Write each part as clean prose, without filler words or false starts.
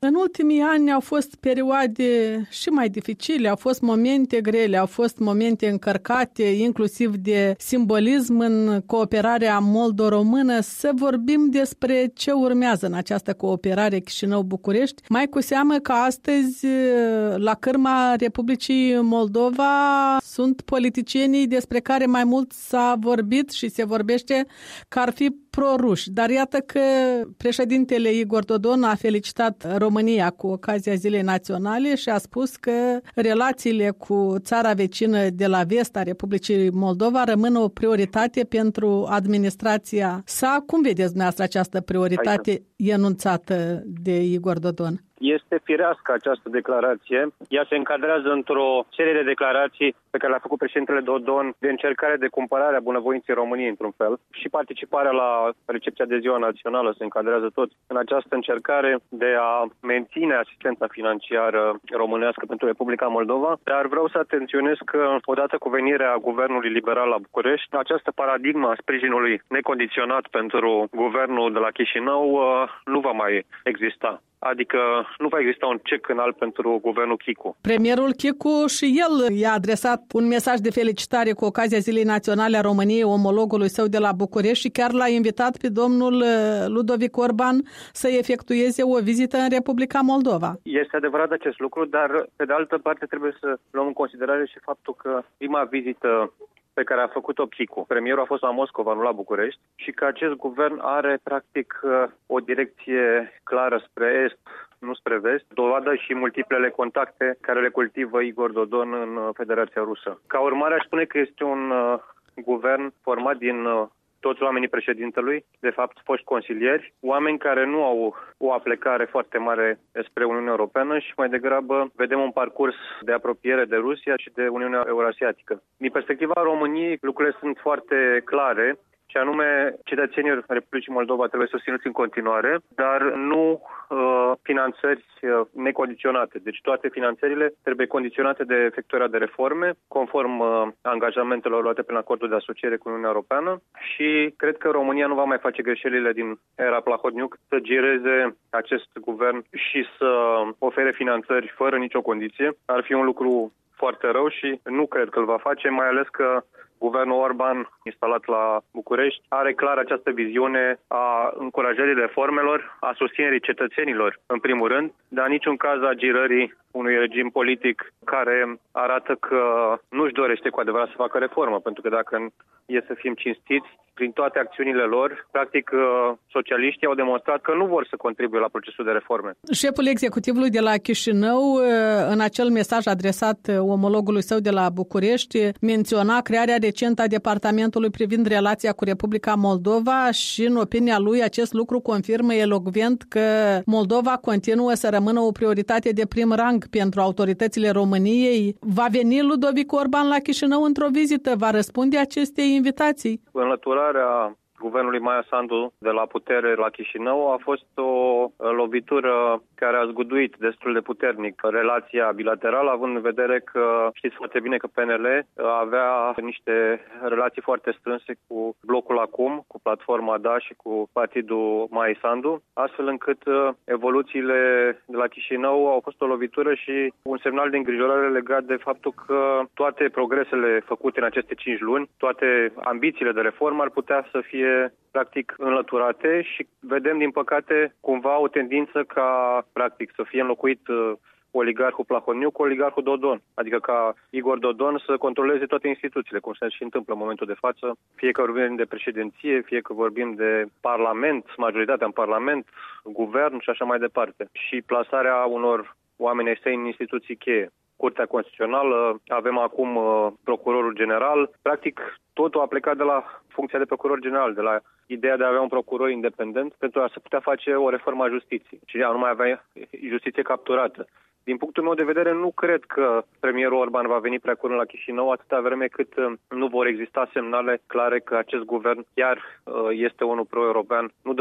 În ultimii ani au fost perioade și mai dificile, au fost momente grele, au fost momente încărcate, inclusiv de simbolism în cooperarea moldo-română. Să vorbim despre ce urmează în această cooperare Chișinău-București, mai cu seamă că astăzi, la cârma Republicii Moldova, sunt politicienii despre care mai mult s-a vorbit și se vorbește că ar fi proruși. Dar iată că președintele Igor Dodon a felicitat România cu ocazia Zilei Naționale și a spus că relațiile cu țara vecină de la vest a Republicii Moldova rămân o prioritate pentru administrația sa. Cum vedeți dumneavoastră această prioritate enunțată de Igor Dodon? Este firească această declarație. Ea se încadrează într-o serie de declarații pe care le-a făcut președintele Dodon de încercare de cumpărare a bunăvoinței României, într-un fel. Și participarea la recepția de ziua națională se încadrează tot în această încercare de a menține asistența financiară românească pentru Republica Moldova. Dar vreau să atenționez că, odată cu venirea guvernului liberal la București, această paradigmă a sprijinului necondiționat pentru guvernul de la Chișinău nu va mai exista. Adică nu va exista un cec înalt pentru guvernul Chicu. Premierul Chicu și el i-a adresat un mesaj de felicitare cu ocazia Zilei Naționale a României omologului său de la București și chiar l-a invitat pe domnul Ludovic Orban să efectueze o vizită în Republica Moldova. Este adevărat acest lucru, dar pe de altă parte trebuie să luăm în considerare și faptul că prima vizită pe care a făcut-o Chicu, premierul a fost la Moscova, nu la București, și că acest guvern are practic o direcție clară spre est, nu spre vest, dovadă și multiplele contacte care le cultivă Igor Dodon în Federația Rusă. Ca urmare, aș spune că este un guvern format din toți oamenii președintelui, de fapt foști consilieri, oameni care nu au o aplecare foarte mare spre Uniunea Europeană și mai degrabă vedem un parcurs de apropiere de Rusia și de Uniunea Eurasiatică. Din perspectiva României, lucrurile sunt foarte clare, și anume cetățenii Republicii Moldova trebuie susținuți în continuare, dar nu finanțări necondiționate. Deci toate finanțările trebuie condiționate de efectuarea de reforme, conform angajamentelor luate prin acordul de asociere cu Uniunea Europeană, și cred că România nu va mai face greșelile din era Plahotniuc să gireze acest guvern și să ofere finanțări fără nicio condiție. Ar fi un lucru foarte rău și nu cred că îl va face, mai ales că guvernul Orban, instalat la București, are clar această viziune a încurajării reformelor, a susținerii cetățenilor, în primul rând, dar în niciun caz a girării unui regim politic care arată că nu-și dorește cu adevărat să facă reformă, pentru că dacă e să fim cinstiți, prin toate acțiunile lor, practic socialiștii au demonstrat că nu vor să contribuie la procesul de reforme. Șeful executivului de la Chișinău, în acel mesaj adresat omologului său de la București, menționa crearea recentă a departamentului privind relația cu Republica Moldova și, în opinia lui, acest lucru confirmă elocvent că Moldova continuă să rămână o prioritate de prim rang pentru autoritățile României. Va veni Ludovic Orban la Chișinău într-o vizită? Va răspunde acestei invitații? Înlăturarea guvernului Maia Sandu de la putere la Chișinău a fost o lovitură care a zguduit destul de puternic relația bilaterală, având în vedere că știți foarte bine că PNL avea niște relații foarte strânse cu blocul Acum, cu platforma Da și cu partidul Maia Sandu, astfel încât evoluțiile de la Chișinău au fost o lovitură și un semnal de îngrijorare legat de faptul că toate progresele făcute în aceste 5 luni, toate ambițiile de reformă ar putea să fie practic înlăturate și vedem din păcate cumva o tendință ca practic să fie înlocuit oligarhul Plahotniuc cu oligarhul Dodon. Adică ca Igor Dodon să controleze toate instituțiile, cum se și întâmplă în momentul de față, fie că vorbim de președinție, fie că vorbim de parlament, majoritatea în parlament, guvern și așa mai departe. Și plasarea unor oameni externi în instituții cheie. Curtea Constituțională, avem acum procurorul general. Practic, totul a plecat de la funcția de procuror general, de la ideea de a avea un procuror independent pentru a se putea face o reformă a justiției. Și a nu mai avea justiție capturată. Din punctul meu de vedere, nu cred că premierul Orban va veni prea curând la Chișinău, atâta vreme cât nu vor exista semnale clare că acest guvern chiar este unul pro-european, nu doar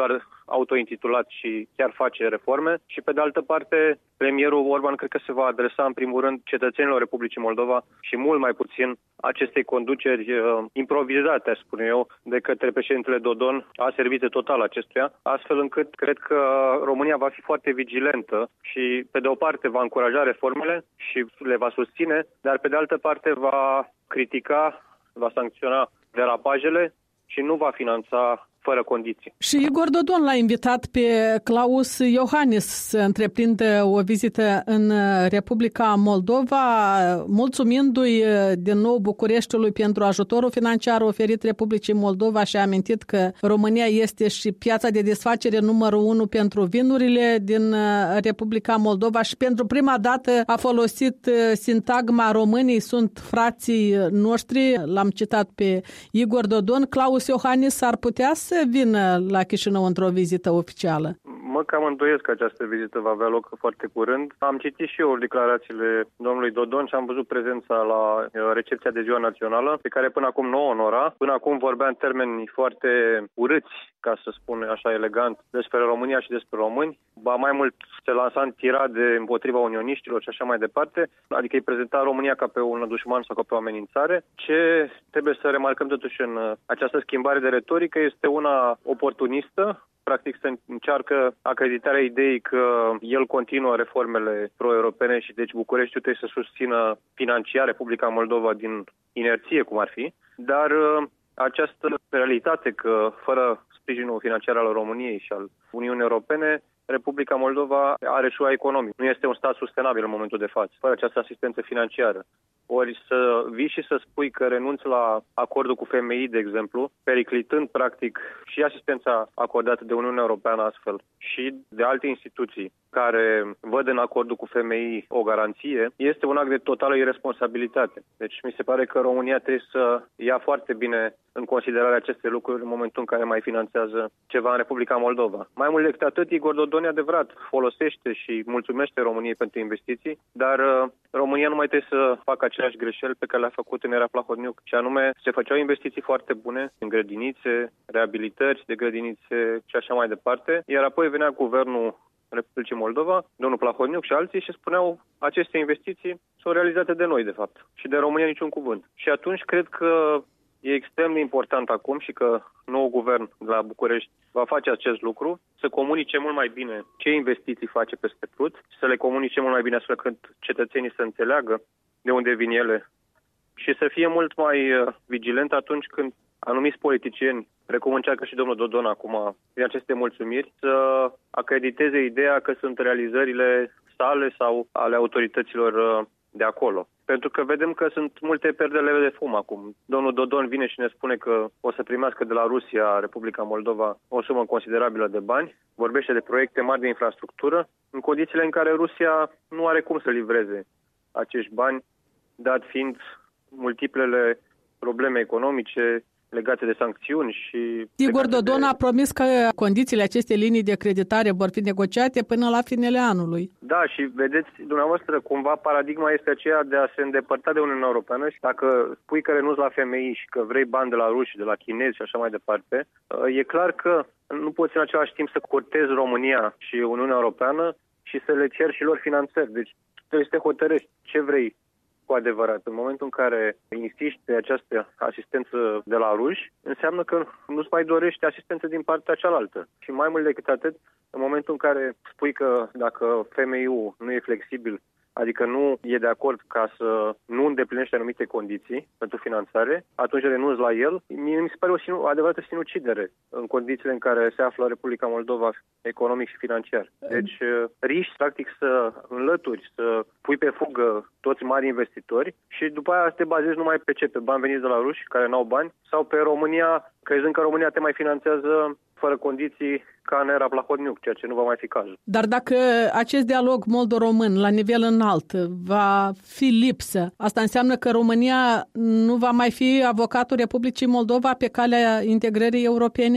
autointitulat și chiar face reforme. Și pe de altă parte, premierul Orban cred că se va adresa în primul rând cetățenilor Republicii Moldova și mult mai puțin acestei conduceri improvizate, aș spune eu, de către președintele Dodon, a servit de total acestuia, astfel încât cred că România va fi foarte vigilentă și pe de o parte va încuraja reformele și le va susține, dar pe de altă parte va critica, va sancționa derapajele și nu va finanța fără condiții. Și Igor Dodon l-a invitat pe Klaus Iohannis să întreprindă o vizită în Republica Moldova, mulțumindu-i din nou Bucureștiului pentru ajutorul financiar oferit Republicii Moldova și a amintit că România este și piața de desfacere numărul 1 pentru vinurile din Republica Moldova și pentru prima dată a folosit sintagma românii sunt frații noștri, l-am citat pe Igor Dodon. Klaus Iohannis ar putea să vină la Chișinău într-o vizită oficială? Mă cam îndoiesc că această vizită va avea loc foarte curând. Am citit și eu declarațiile domnului Dodon și am văzut prezența la recepția de Ziua Națională, pe care până acum nu o onora. Până acum vorbea în termeni foarte urâți, ca să spun așa elegant, despre România și despre români. Ba mai mult se lansa în tirade împotriva unioniștilor și așa mai departe, adică îi prezenta România ca pe un dușman sau ca pe o amenințare. Ce trebuie să remarcăm totuși în această schimbare de retorică este una oportunistă. Practic se încearcă acreditarea ideii că el continuă reformele pro-europene și deci Bucureștiul trebuie să susțină financiar Republica Moldova din inerție, cum ar fi, dar această realitate că fără sprijinul financiar al României și al Uniunii Europene, Republica Moldova are eșua economic. Nu este un stat sustenabil în momentul de față, fără această asistență financiară. Ori să vii și să spui că renunți la acordul cu FMI, de exemplu, periclitând practic și asistența acordată de Uniunea Europeană astfel și de alte instituții care văd în acordul cu FMI o garanție, este un act de totală irresponsabilitate. Deci mi se pare că România trebuie să ia foarte bine în considerare aceste lucruri în momentul în care mai finanțează ceva în Republica Moldova. Mai mult decât atât, Igor Dodon, adevărat, folosește și mulțumește României pentru investiții, dar România nu mai trebuie să facă aceleași greșeli pe care le-a făcut în era Plahotniuc, și anume se făceau investiții foarte bune în grădinițe, reabilitări de grădinițe și așa mai departe, iar apoi venea guvernul Republicii Moldova, domnul Plahotniuc și alții și spuneau aceste investiții sunt realizate de noi, de fapt, și de România niciun cuvânt. Și atunci cred că e extrem de important acum și că nou guvern de la București va face acest lucru, să comunice mult mai bine ce investiții face peste Prut, să le comunice mult mai bine astfel încât cetățenii să înțeleagă de unde vin ele și să fie mult mai vigilent atunci când anumiți politicieni, precum încearcă și domnul Dodon acum, din aceste mulțumiri, să acrediteze ideea că sunt realizările sale sau ale autorităților de acolo. Pentru că vedem că sunt multe perdele de fum acum. Domnul Dodon vine și ne spune că o să primească de la Rusia, Republica Moldova, o sumă considerabilă de bani. Vorbește de proiecte mari de infrastructură, în condițiile în care Rusia nu are cum să livreze acești bani, dat fiind multiplele probleme economice legate de sancțiuni și... Igor Dodon a promis că condițiile acestei linii de creditare vor fi negociate până la finele anului. Da, și vedeți, dumneavoastră, cumva paradigma este aceea de a se îndepărta de Uniunea Europeană și dacă spui că renunți la FMI și că vrei bani de la ruși, de la chinezi și așa mai departe, e clar că nu poți în același timp să cortezi România și Uniunea Europeană și să le ceri și lor finanțări. Deci trebuie să te hotărăști ce vrei cu adevărat. În momentul în care insisti pe această asistență de la ruși, înseamnă că nu-ți mai dorești asistență din partea cealaltă. Și mai mult decât atât, în momentul în care spui că dacă FMI-ul nu e flexibil, adică nu e de acord ca să nu îndeplinește anumite condiții pentru finanțare, atunci renunți la el. Mie mi se pare o adevărată sinucidere în condițiile în care se află Republica Moldova economic și financiar. Deci riști practic să înlături, să pui pe fugă toți mari investitori și după aia să te bazezi numai pe ce? Pe bani veniți de la ruși care n-au bani sau pe România, crezând că România te mai finanțează fără condiții ca în era Plahotniuc, ceea ce nu va mai fi cazul. Dar dacă acest dialog moldo-român la nivel înalt va fi lipsă, asta înseamnă că România nu va mai fi avocatul Republicii Moldova pe calea integrării europene?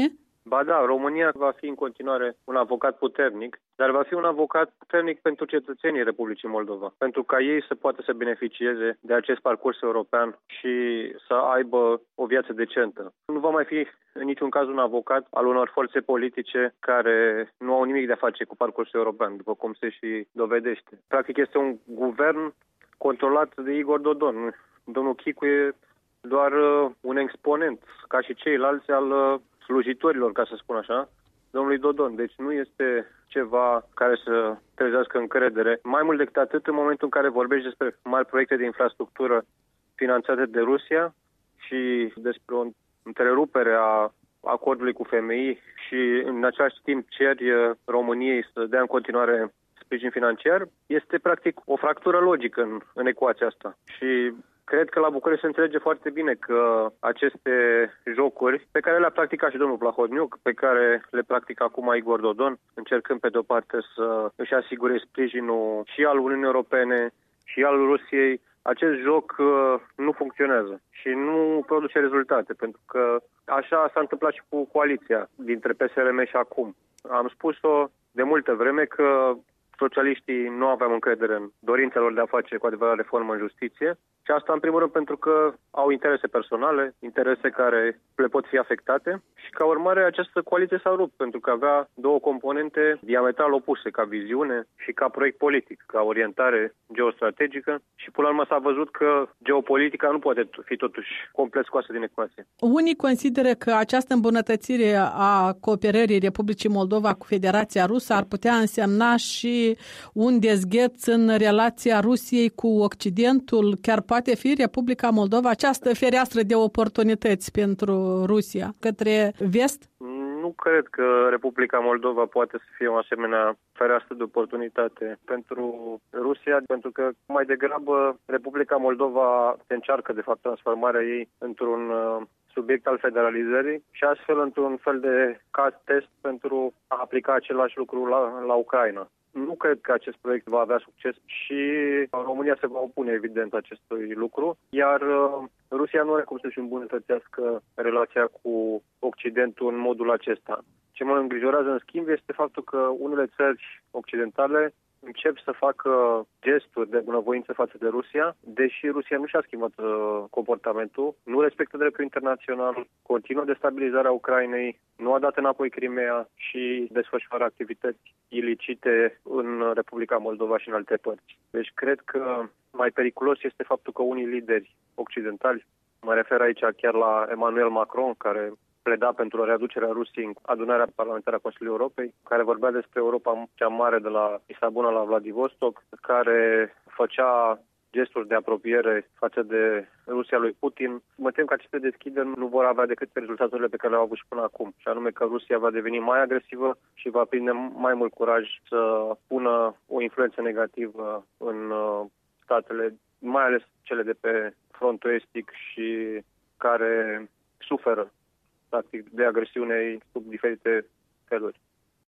Ba da, România va fi în continuare un avocat puternic, dar va fi un avocat puternic pentru cetățenii Republicii Moldova, pentru ca ei să poată să beneficieze de acest parcurs european și să aibă o viață decentă. Nu va mai fi în niciun caz un avocat al unor forțe politice care nu au nimic de a face cu parcursul european, după cum se și dovedește. Practic este un guvern controlat de Igor Dodon. Domnul Chicu e doar un exponent, ca și ceilalți, al slujitorilor, ca să spun așa, domnului Dodon. Deci nu este ceva care să trezească încredere. Mai mult decât atât, în momentul în care vorbești despre mari proiecte de infrastructură finanțate de Rusia și despre o întrerupere a acordului cu FMI și în același timp ceri României să dea în continuare sprijin financiar, este practic o fractură logică în ecuația asta. Și cred că la București se înțelege foarte bine că aceste jocuri, pe care le-a practicat și domnul Plahotniuc, pe care le practică acum Igor Dodon, încercând pe de-o parte să își asigure sprijinul și al Uniunii Europene și al Rusiei, acest joc nu funcționează și nu produce rezultate, pentru că așa s-a întâmplat și cu coaliția dintre PSRM și acum. Am spus-o de multă vreme că socialiștii nu aveam încredere în dorința lor de a face cu adevărat reformă în justiție și asta în primul rând pentru că au interese personale, interese care le pot fi afectate și ca urmare această coaliție s-a rupt pentru că avea două componente diametral opuse ca viziune și ca proiect politic, ca orientare geostrategică și până la urmă s-a văzut că geopolitica nu poate fi totuși complet scoasă din ecuație. Unii consideră că această îmbunătățire a cooperării Republicii Moldova cu Federația Rusă ar putea însemna și un dezgheț în relația Rusiei cu Occidentul. Chiar poate fi Republica Moldova această fereastră de oportunități pentru Rusia către vest? Nu cred că Republica Moldova poate să fie o asemenea fereastră de oportunitate pentru Rusia, pentru că mai degrabă Republica Moldova se încearcă de fapt transformarea ei într-un subiect al federalizării și astfel într-un fel de caz test pentru a aplica același lucru la Ucraina. Nu cred că acest proiect va avea succes și România se va opune evident acestui lucru, iar Rusia nu are cum să-și îmbunătățească relația cu Occidentul în modul acesta. Ce mă îngrijorează în schimb este faptul că unele țări occidentale încep să facă gesturi de bunăvoință față de Rusia, deși Rusia nu și-a schimbat comportamentul, nu respectă dreptul internațional, continuă destabilizarea Ucrainei, nu a dat înapoi Crimea și desfășoară activități ilicite în Republica Moldova și în alte părți. Deci cred că mai periculos este faptul că unii lideri occidentali, mă refer aici chiar la Emmanuel Macron, care pleda pentru readucerea Rusiei în adunarea parlamentară a Consiliului Europei, care vorbea despre Europa cea mare de la Lisabona la Vladivostok, care făcea gesturi de apropiere față de Rusia lui Putin. Mă tem că aceste deschideri nu vor avea decât rezultatele pe care le-au avut și până acum, și anume că Rusia va deveni mai agresivă și va prinde mai mult curaj să pună o influență negativă în statele, mai ales cele de pe frontul estic și care suferă practic de agresiune sub diferite feluri.